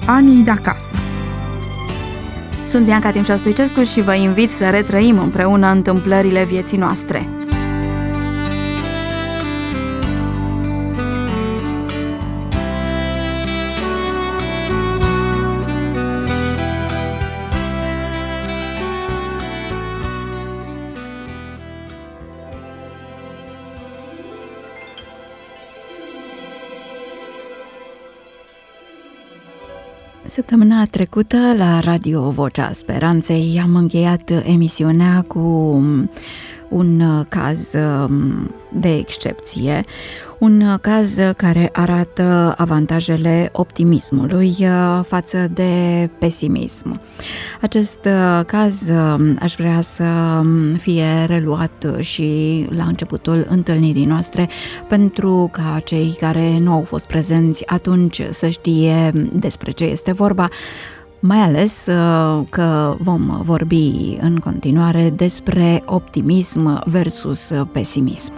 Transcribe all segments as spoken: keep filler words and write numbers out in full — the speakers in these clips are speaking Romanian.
Anii de acasă. Sunt Bianca Timșa Stoicescu și vă invit să retrăim împreună întâmplările vieții noastre. Săptămâna trecută la Radio Vocea Speranței am încheiat emisiunea cu un caz de excepție, un caz care arată avantajele optimismului față de pesimism. Acest caz aș vrea să fie reluat și la începutul întâlnirii noastre, pentru ca cei care nu au fost prezenți atunci să știe despre ce este vorba, mai ales că vom vorbi în continuare despre optimism versus pesimism.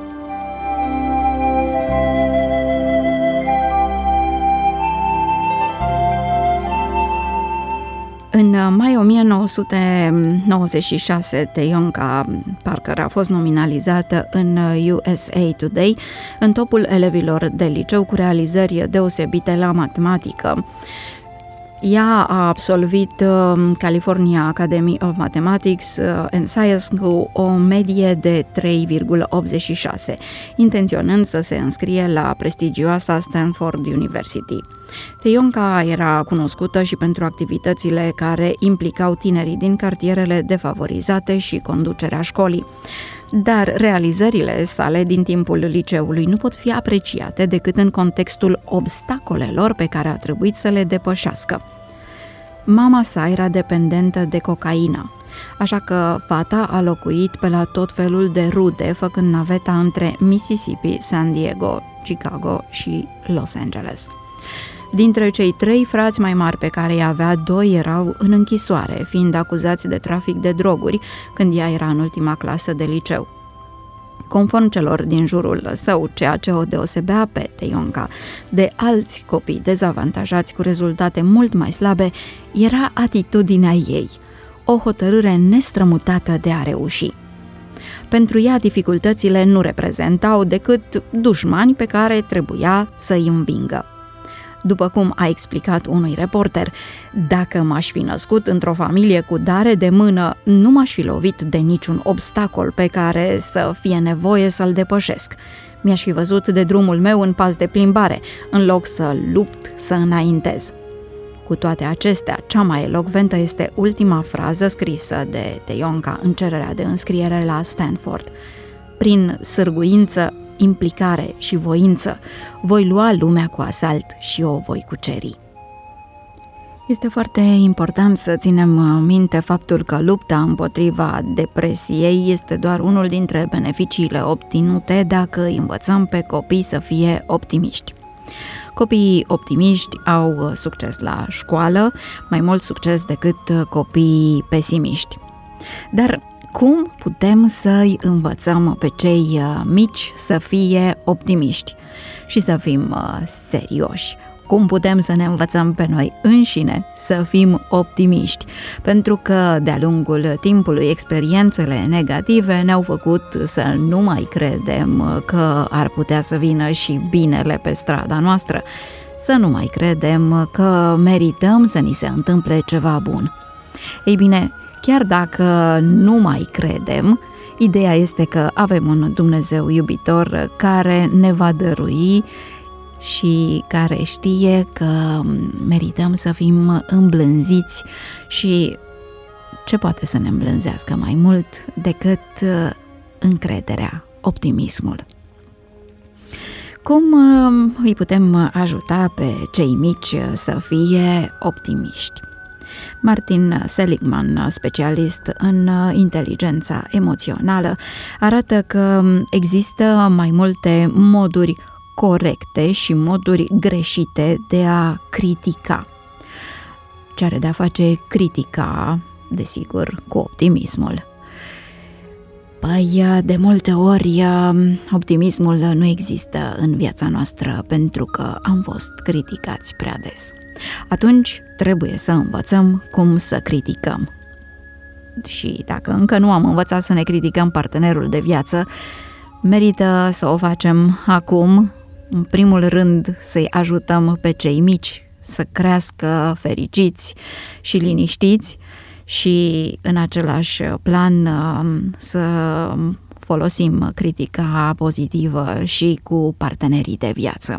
În mai o mie nouă sute nouăzeci și șase, Teyonka Parker a fost nominalizată în U S A Today în topul elevilor de liceu cu realizări deosebite la matematică. Ea a absolvit California Academy of Mathematics and Science cu o medie de trei virgulă optzeci și șase, intenționând să se înscrie la prestigioasa Stanford University. Teyonka era cunoscută și pentru activitățile care implicau tinerii din cartierele defavorizate și conducerea școlii. Dar realizările sale din timpul liceului nu pot fi apreciate decât în contextul obstacolelor pe care a trebuit să le depășească. Mama sa era dependentă de cocaină, așa că fata a locuit pe la tot felul de rude, făcând naveta între Mississippi, San Diego, Chicago și Los Angeles. Dintre cei trei frați mai mari pe care îi avea, doi erau în închisoare, fiind acuzați de trafic de droguri când ea era în ultima clasă de liceu. Conform celor din jurul său, ceea ce o deosebea pe Teyonka de alți copii dezavantajați cu rezultate mult mai slabe era atitudinea ei, o hotărâre nestrămutată de a reuși. Pentru ea, dificultățile nu reprezentau decât dușmani pe care trebuia să-i învingă. După cum a explicat unui reporter, dacă m-aș fi născut într-o familie cu dare de mână, nu m-aș fi lovit de niciun obstacol pe care să fie nevoie să-l depășesc. Mi-aș fi văzut de drumul meu în pas de plimbare, în loc să lupt să înaintez. Cu toate acestea, cea mai elocventă este ultima frază scrisă de Teyonka în cererea de înscriere la Stanford. Prin sârguință, implicare și voință, voi lua lumea cu asalt și o voi cuceri. Este foarte important să ținem minte faptul că lupta împotriva depresiei este doar unul dintre beneficiile obținute dacă învățăm pe copii să fie optimiști. Copiii optimiști au succes la școală, mai mult succes decât copiii pesimiști. Dar cum putem să-i învățăm pe cei mici să fie optimiști și să fim serioși? Cum putem să ne învățăm pe noi înșine să fim optimiști? Pentru că de-a lungul timpului experiențele negative ne-au făcut să nu mai credem că ar putea să vină și binele pe strada noastră, să nu mai credem că merităm să ni se întâmple ceva bun. Ei bine, chiar dacă nu mai credem, ideea este că avem un Dumnezeu iubitor care ne va dărui și care știe că merităm să fim îmblânziți și ce poate să ne îmblânzească mai mult decât încrederea, optimismul. Cum îi putem ajuta pe cei mici să fie optimiști? Martin Seligman, specialist în inteligența emoțională, arată că există mai multe moduri corecte și moduri greșite de a critica. Ce are de a face critica, desigur, cu optimismul? Păi, de multe ori, optimismul nu există în viața noastră pentru că am fost criticați prea des. Atunci trebuie să învățăm cum să criticăm. Și dacă încă nu am învățat să ne criticăm partenerul de viață, merită să o facem acum, în primul rând să-i ajutăm pe cei mici să crească fericiți și liniștiți și în același plan să folosim critica pozitivă și cu partenerii de viață.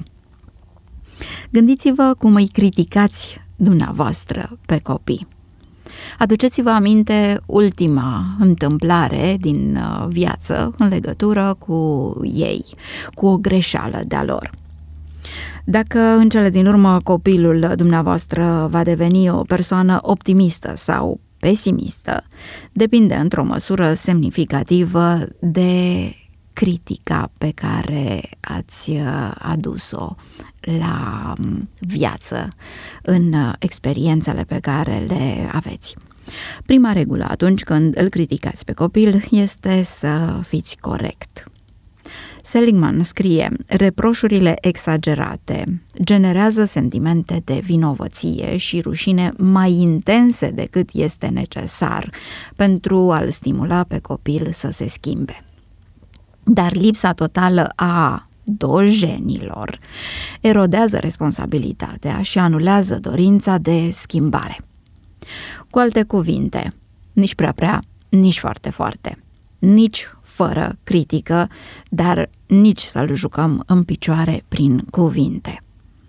Gândiți-vă cum îi criticați dumneavoastră pe copii. Aduceți-vă aminte ultima întâmplare din viață în legătură cu ei, cu o greșeală de-a lor. Dacă în cele din urmă copilul dumneavoastră va deveni o persoană optimistă sau pesimistă, depinde într-o măsură semnificativă de critica pe care ați adus-o la viață în experiențele pe care le aveți. Prima regulă atunci când îl criticați pe copil este să fiți corect. Seligman scrie: reproșurile exagerate generează sentimente de vinovăție și rușine mai intense decât este necesar pentru a-l stimula pe copil să se schimbe. Dar lipsa totală a dojenilor erodează responsabilitatea și anulează dorința de schimbare. Cu alte cuvinte, nici prea prea, nici foarte foarte, nici fără critică, dar nici să-l jucăm în picioare prin cuvinte.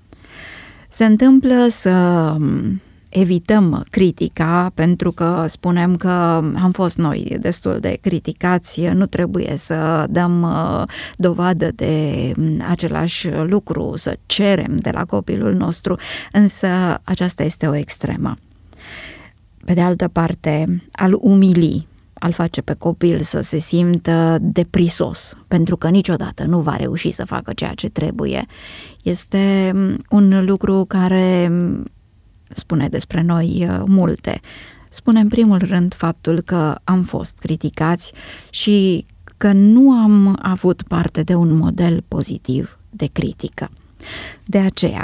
Se întâmplă să evităm critica pentru că spunem că am fost noi destul de criticați, nu trebuie să dăm dovadă de același lucru, să cerem de la copilul nostru, însă aceasta este o extremă. Pe de altă parte, al umili, al face pe copil să se simtă deprisos, pentru că niciodată nu va reuși să facă ceea ce trebuie, este un lucru care spune despre noi multe. Spune în primul rând faptul că am fost criticați și că nu am avut parte de un model pozitiv de critică. De aceea,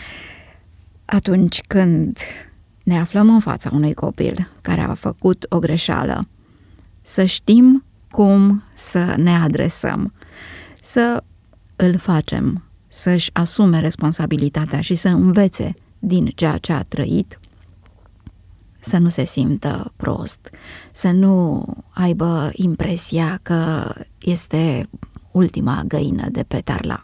atunci când ne aflăm în fața unui copil care a făcut o greșeală, să știm cum să ne adresăm, să îl facem să-și asume responsabilitatea și să învețe din ceea ce a trăit, să nu se simtă prost, să nu aibă impresia că este ultima găină de pe tarla.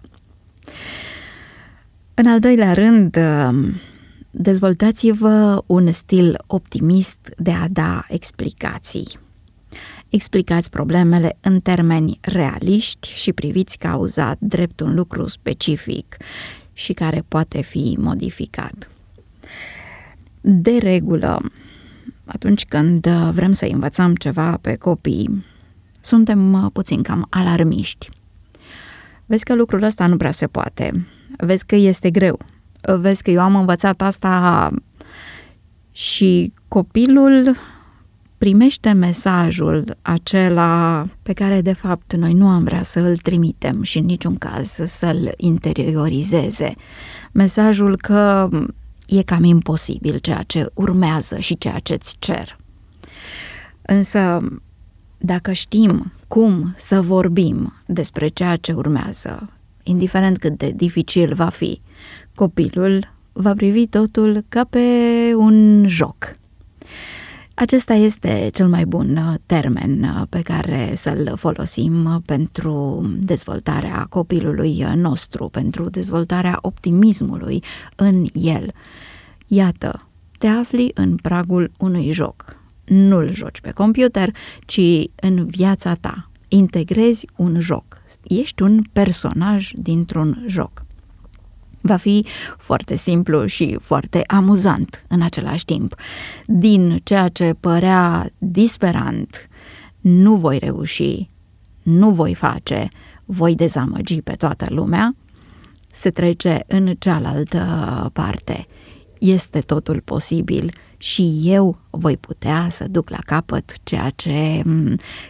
În al doilea rând, dezvoltați-vă un stil optimist de a da explicații. Explicați problemele în termeni realiști și priviți cauza drept un lucru specific și care poate fi modificat. De regulă, atunci când vrem să învățăm ceva pe copii, suntem puțin cam alarmiști. Vezi că lucrul ăsta nu prea se poate, vezi că este greu, vezi că eu am învățat asta și copilul primește mesajul acela pe care de fapt noi nu am vrea să îl trimitem și în niciun caz să-l interiorizeze. Mesajul că e cam imposibil ceea ce urmează și ceea ce îți cer. Însă, dacă știm cum să vorbim despre ceea ce urmează, indiferent cât de dificil va fi, copilul va privi totul ca pe un joc. Acesta este cel mai bun termen pe care să-l folosim pentru dezvoltarea copilului nostru, pentru dezvoltarea optimismului în el. Iată, te afli în pragul unui joc. Nu-l joci pe computer, ci în viața ta. Integrezi un joc. Ești un personaj dintr-un joc. Va fi foarte simplu și foarte amuzant în același timp. Din ceea ce părea disperant, nu voi reuși, nu voi face, voi dezamăgi pe toată lumea, se trece în cealaltă parte. Este totul posibil și eu voi putea să duc la capăt ceea ce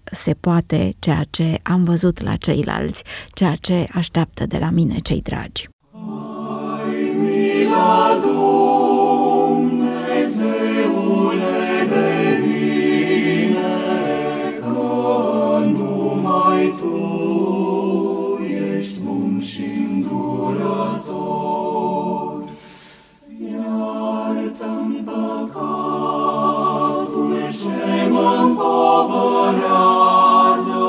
se poate ceea ce am văzut la ceilalți, ceea ce așteaptă de la mine cei dragi. Ai mila, Dumnezeule, de mine, că numai Tu ești bun și îndurător. Iartă-mi păcatul ce mă împovărează,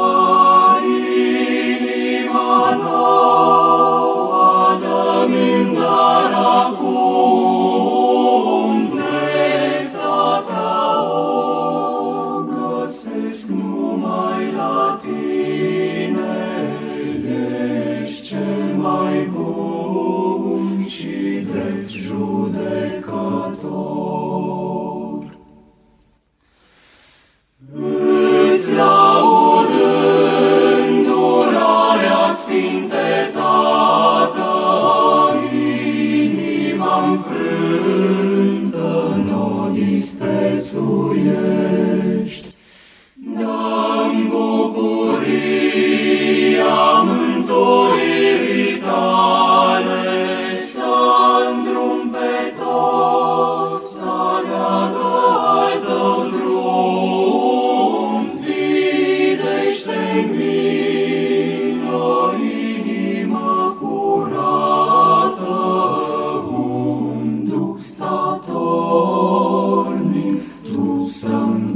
inima nouă dă-mi în dar acum, dreptatea o găsesc numai la Tine, ești cel mai bun și drept judecător. Îți laud îndurarea, Sfinte Tată, inima înfrântă n-o disprețuiești. Dă-mi bucuria mântuirii Tale, să-ndrum pe toți, să aleagă al Tău drum. Zidește-n mine o inimă curată, un duh statornic, Tu să-mi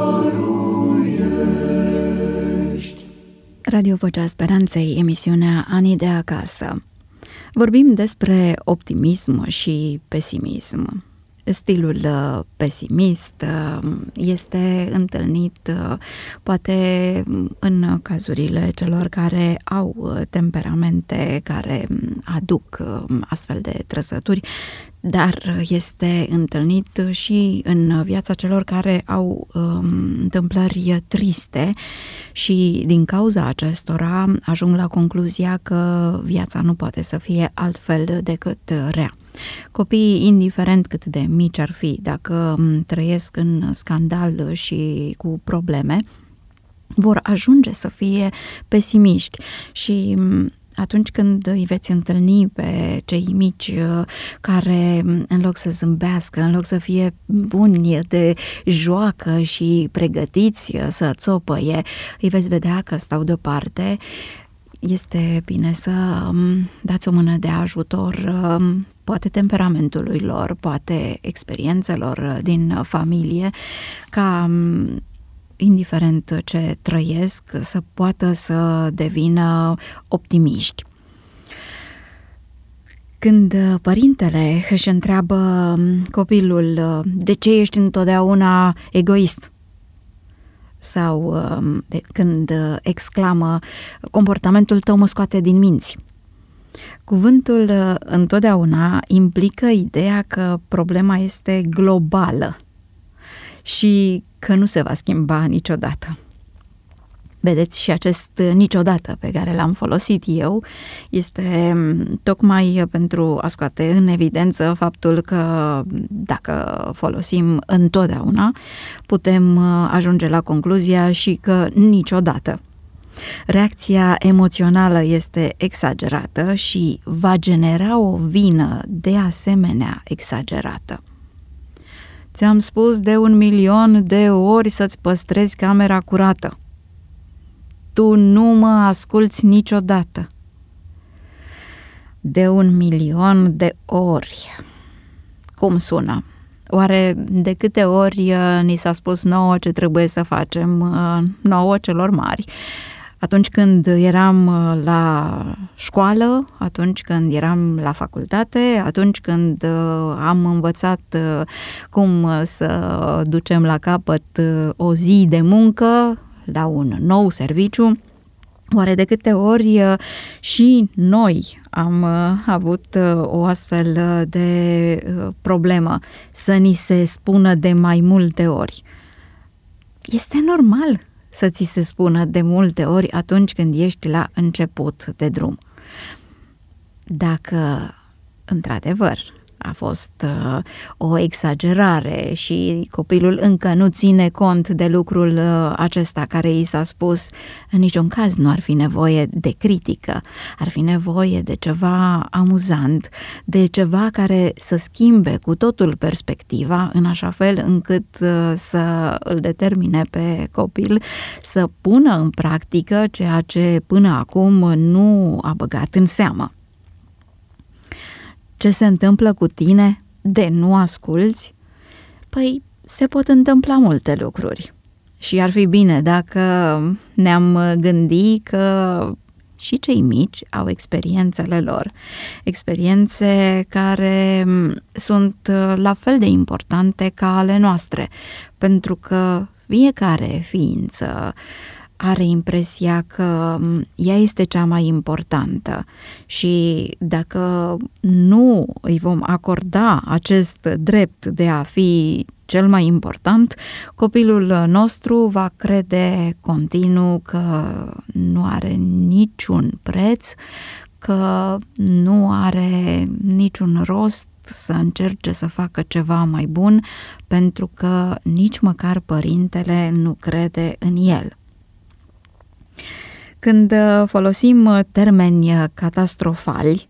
dăruiești. Radio Vocea Speranței, emisiunea Anii de acasă. Vorbim despre optimism și pesimism. Stilul pesimist este întâlnit poate în cazurile celor care au temperamente care aduc astfel de trăsături, dar este întâlnit și în viața celor care au um, întâmplări triste și din cauza acestora ajung la concluzia că viața nu poate să fie altfel decât rea. Copiii, indiferent cât de mici ar fi, dacă trăiesc în scandal și cu probleme, vor ajunge să fie pesimiști și atunci când îi veți întâlni pe cei mici care, în loc să zâmbească, în loc să fie buni de joacă și pregătiți să țopăie, îi veți vedea că stau deoparte, este bine să dați o mână de ajutor, poate temperamentului lor, poate experiențelor din familie, ca indiferent ce trăiesc, să poată să devină optimiști. Când părintele își întreabă copilul de ce ești întotdeauna egoist, sau de, când exclamă comportamentul tău mă scoate din minți, cuvântul întotdeauna implică ideea că problema este globală și că nu se va schimba niciodată. Vedeți, și acest niciodată pe care l-am folosit eu este tocmai pentru a scoate în evidență faptul că dacă folosim întotdeauna, putem ajunge la concluzia și că niciodată. Reacția emoțională este exagerată și va genera o vină de asemenea exagerată. Ți-am spus de un milion de ori să-ți păstrezi camera curată. Tu nu mă asculți niciodată. De un milion de ori. Cum sună? Oare de câte ori ni s-a spus nouă ce trebuie să facem, nouă celor mari? Atunci când eram la școală, atunci când eram la facultate, atunci când am învățat cum să ducem la capăt o zi de muncă la un nou serviciu, oare de câte ori și noi am avut o astfel de problemă să ni se spună de mai multe ori? Este normal să ți se spună de multe ori atunci când ești la început de drum. Dacă, într-adevăr, a fost uh, o exagerare și copilul încă nu ține cont de lucrul uh, acesta care i s-a spus. În niciun caz nu ar fi nevoie de critică, ar fi nevoie de ceva amuzant, de ceva care să schimbe cu totul perspectiva, în așa fel încât uh, să îl determine pe copil să pună în practică ceea ce până acum nu a băgat în seamă. Ce se întâmplă cu tine de nu asculți? Păi se pot întâmpla multe lucruri și ar fi bine dacă ne-am gândi că și cei mici au experiențele lor, experiențe care sunt la fel de importante ca ale noastre, pentru că fiecare ființă are impresia că ea este cea mai importantă și dacă nu îi vom acorda acest drept de a fi cel mai important, copilul nostru va crede continuu că nu are niciun preț, că nu are niciun rost să încerce să facă ceva mai bun, pentru că nici măcar părintele nu crede în el. Când folosim termeni catastrofali,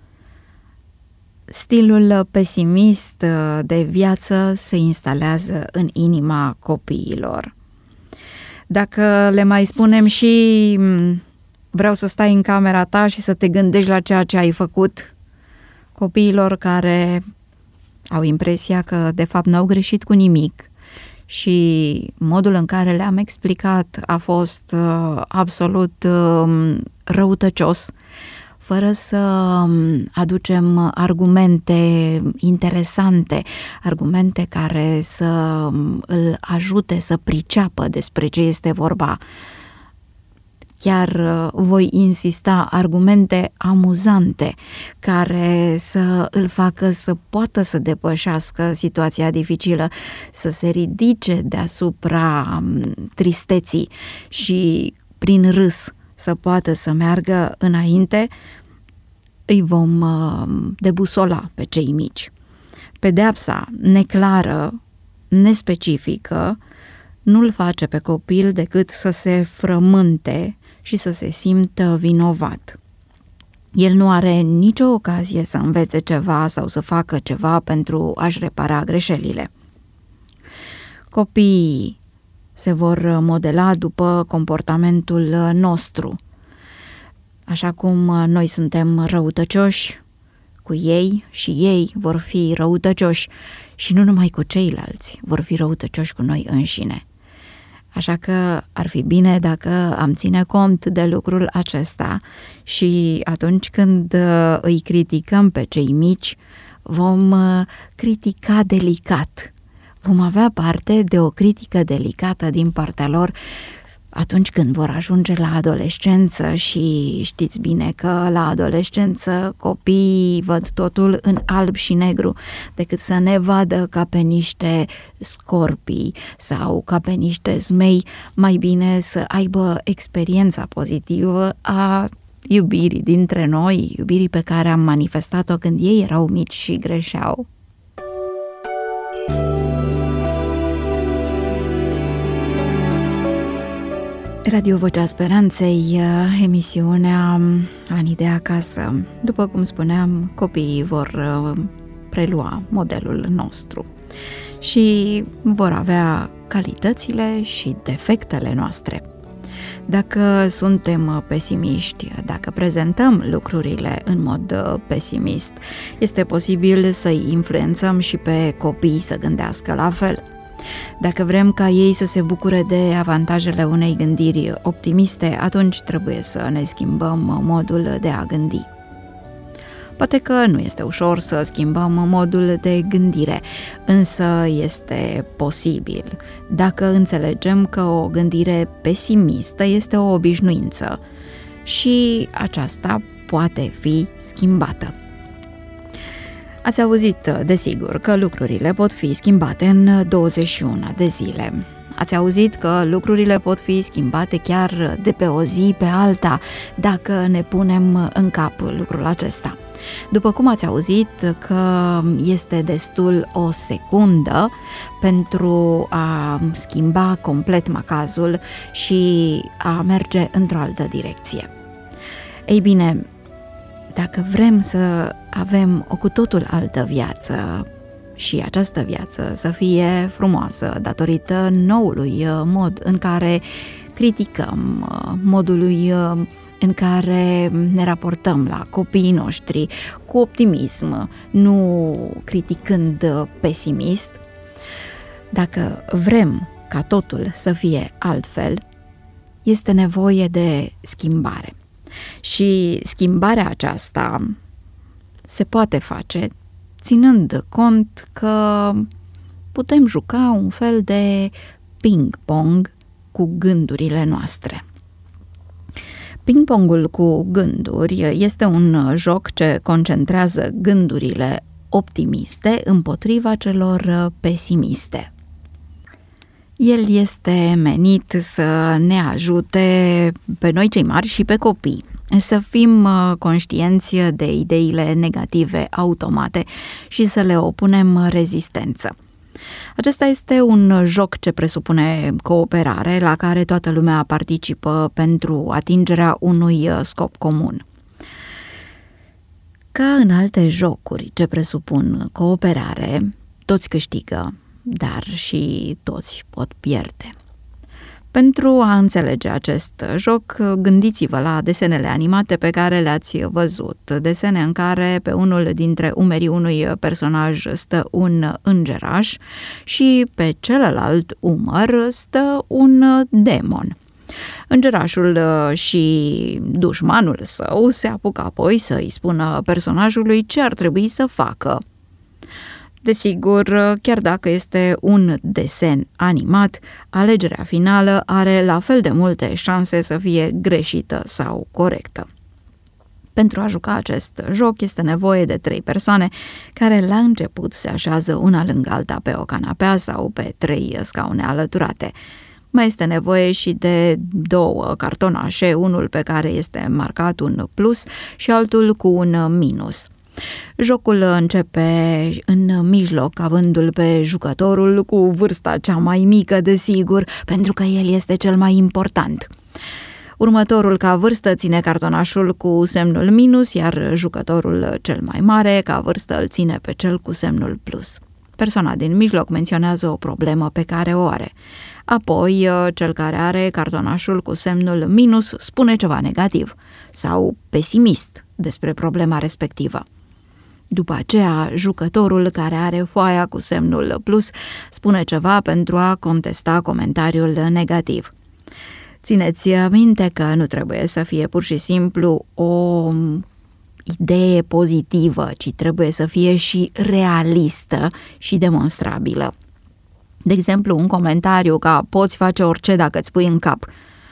stilul pesimist de viață se instalează în inima copiilor. Dacă le mai spunem și vreau să stai în camera ta și să te gândești la ceea ce ai făcut, copiilor care au impresia că de fapt n-au greșit cu nimic și modul în care le-am explicat a fost uh, absolut uh, răutăcios, fără să aducem argumente interesante, argumente care să îl ajute să priceapă despre ce este vorba. Chiar voi insista argumente amuzante care să îl facă să poată să depășească situația dificilă, să se ridice deasupra tristeții și prin râs să poată să meargă înainte. Îi vom debusola pe cei mici. Pedeapsa neclară, nespecifică, nu-l face pe copil decât să se frământe și să se simtă vinovat. El nu are nicio ocazie să învețe ceva sau să facă ceva pentru a-și repara greșelile. Copiii se vor modela după comportamentul nostru. Așa cum noi suntem răutăcioși cu ei și ei vor fi răutăcioși și nu numai cu ceilalți, vor fi răutăcioși cu noi înșine. Așa că ar fi bine dacă am ține cont de lucrul acesta și atunci când îi criticăm pe cei mici, vom critica delicat. Vom avea parte de o critică delicată din partea lor atunci când vor ajunge la adolescență și știți bine că la adolescență copiii văd totul în alb și negru, decât să ne vadă ca pe niște scorpii sau ca pe niște zmei, mai bine să aibă experiența pozitivă a iubirii dintre noi, iubirii pe care am manifestat-o când ei erau mici și greșeau. Radio Vocea Speranței, emisiunea Anii de acasă. După cum spuneam, copiii vor prelua modelul nostru și vor avea calitățile și defectele noastre. Dacă suntem pesimiști, dacă prezentăm lucrurile în mod pesimist, este posibil să-i influențăm și pe copii să gândească la fel. Dacă vrem ca ei să se bucure de avantajele unei gândiri optimiste, atunci trebuie să ne schimbăm modul de a gândi. Poate că nu este ușor să schimbăm modul de gândire, însă este posibil dacă înțelegem că o gândire pesimistă este o obișnuință și aceasta poate fi schimbată. Ați auzit, desigur, că lucrurile pot fi schimbate în douăzeci și unu de zile. Ați auzit că lucrurile pot fi schimbate chiar de pe o zi pe alta, dacă ne punem în cap lucrul acesta. După cum ați auzit că este destul o secundă pentru a schimba complet macazul și a merge într-o altă direcție. Ei bine, dacă vrem să avem o cu totul altă viață și această viață să fie frumoasă datorită noului mod în care criticăm, modului în care ne raportăm la copiii noștri cu optimism, nu criticând pesimist, dacă vrem ca totul să fie altfel, este nevoie de schimbare. Și schimbarea aceasta se poate face ținând cont că putem juca un fel de ping-pong cu gândurile noastre. Ping-pongul cu gânduri este un joc ce concentrează gândurile optimiste împotriva celor pesimiste. El este menit să ne ajute pe noi cei mari și pe copii să fim conștienți de ideile negative automate și să le opunem rezistență. Acesta este un joc ce presupune cooperare la care toată lumea participă pentru atingerea unui scop comun. Ca în alte jocuri ce presupun cooperare, toți câștigă, dar și toți pot pierde. Pentru a înțelege acest joc, gândiți-vă la desenele animate pe care le-ați văzut, desene în care pe unul dintre umerii unui personaj stă un îngeraș și pe celălalt umăr stă un demon. Îngerașul și dușmanul său se apucă apoi să îi spună personajului ce ar trebui să facă. Desigur, chiar dacă este un desen animat, alegerea finală are la fel de multe șanse să fie greșită sau corectă. Pentru a juca acest joc este nevoie de trei persoane care la început se așează una lângă alta pe o canapea sau pe trei scaune alăturate. Mai este nevoie și de două cartonașe, unul pe care este marcat un plus și altul cu un minus. Jocul începe în mijloc, avându-l pe jucătorul cu vârsta cea mai mică, desigur, pentru că el este cel mai important. Următorul ca vârstă ține cartonașul cu semnul minus, iar jucătorul cel mai mare ca vârstă îl ține pe cel cu semnul plus. Persoana din mijloc menționează o problemă pe care o are. Apoi, cel care are cartonașul cu semnul minus spune ceva negativ sau pesimist despre problema respectivă. După aceea, jucătorul care are foaia cu semnul plus spune ceva pentru a contesta comentariul negativ. Țineți minte că nu trebuie să fie pur și simplu o idee pozitivă, ci trebuie să fie și realistă și demonstrabilă. De exemplu, un comentariu ca poți face orice dacă îți pui în cap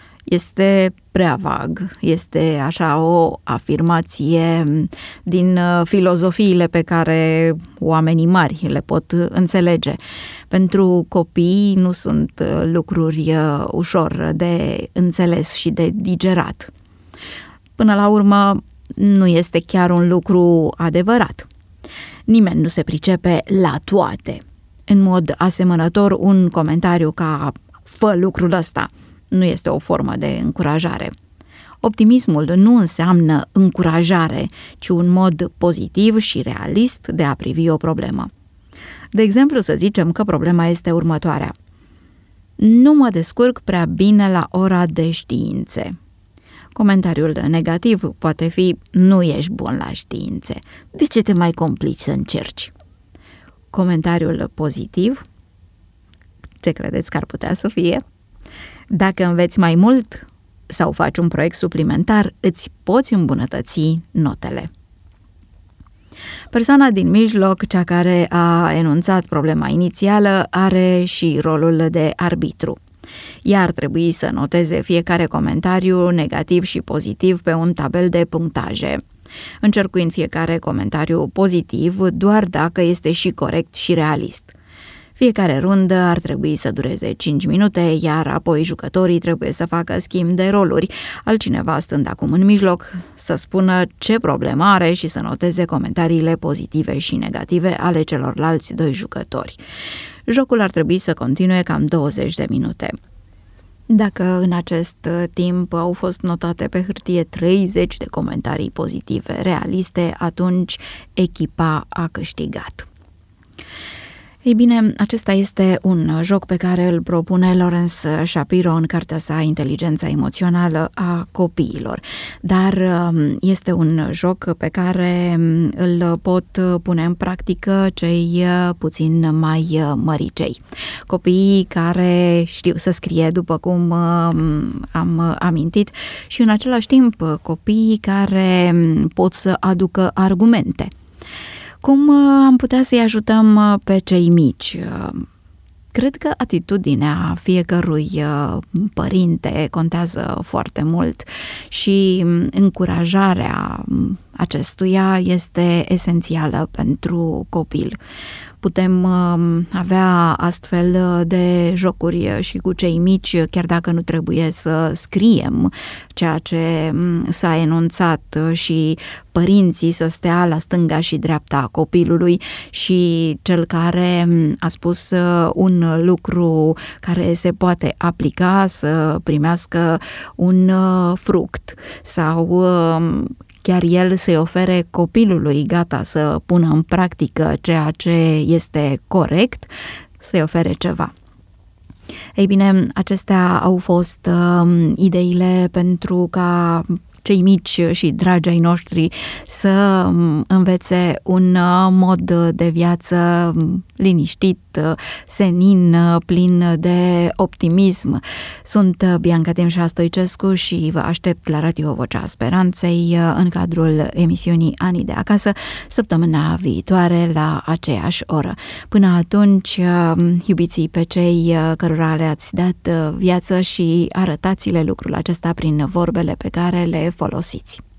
este prea vag, este așa o afirmație din filozofiile pe care oamenii mari le pot înțelege. Pentru copii nu sunt lucruri ușor de înțeles și de digerat. Până la urmă, nu este chiar un lucru adevărat. Nimeni nu se pricepe la toate. În mod asemănător, un comentariu ca fă lucrul ăsta nu este o formă de încurajare. Optimismul nu înseamnă încurajare, ci un mod pozitiv și realist de a privi o problemă. De exemplu, să zicem că problema este următoarea. Nu mă descurc prea bine la ora de științe. Comentariul negativ poate fi nu ești bun la științe. De ce te mai complici să încerci? Comentariul pozitiv, ce credeți că ar putea să fie? Dacă înveți mai mult sau faci un proiect suplimentar, îți poți îmbunătăți notele. Persoana din mijloc, cea care a enunțat problema inițială, are și rolul de arbitru. Ea ar trebui să noteze fiecare comentariu negativ și pozitiv pe un tabel de punctaje, încercuind fiecare comentariu pozitiv doar dacă este și corect și realist. Fiecare rundă ar trebui să dureze cinci minute, iar apoi jucătorii trebuie să facă schimb de roluri, altcineva stând acum în mijloc să spună ce problemă are și să noteze comentariile pozitive și negative ale celorlalți doi jucători. Jocul ar trebui să continue cam douăzeci de minute. Dacă în acest timp au fost notate pe hârtie treizeci de comentarii pozitive realiste, atunci echipa a câștigat. Ei bine, acesta este un joc pe care îl propune Lawrence Shapiro în cartea sa Inteligența emoțională a copiilor, dar este un joc pe care îl pot pune în practică cei puțin mai măricei. Copiii care știu să scrie, după cum am amintit, și în același timp copiii care pot să aducă argumente. Cum am putea să-i ajutăm pe cei mici? Cred că atitudinea fiecărui părinte contează foarte mult și încurajarea acestuia este esențială pentru copil. Putem avea astfel de jocuri și cu cei mici, chiar dacă nu trebuie să scriem ceea ce s-a enunțat și părinții să stea la stânga și dreapta copilului și cel care a spus un lucru care se poate aplica să primească un fruct sau chiar el să-i ofere copilului gata să pună în practică ceea ce este corect, să-i ofere ceva. Ei bine, acestea au fost uh, ideile pentru ca cei mici și dragi ai noștri să învețe un mod de viață liniștit, senin, plin de optimism. Sunt Bianca Timșa Stoicescu și vă aștept la Radio Vocea Speranței în cadrul emisiunii Anii de Acasă săptămâna viitoare la aceeași oră. Până atunci, iubiți pe cei cărora le-ați dat viață și arătați-le lucrul acesta prin vorbele pe care le folosiți.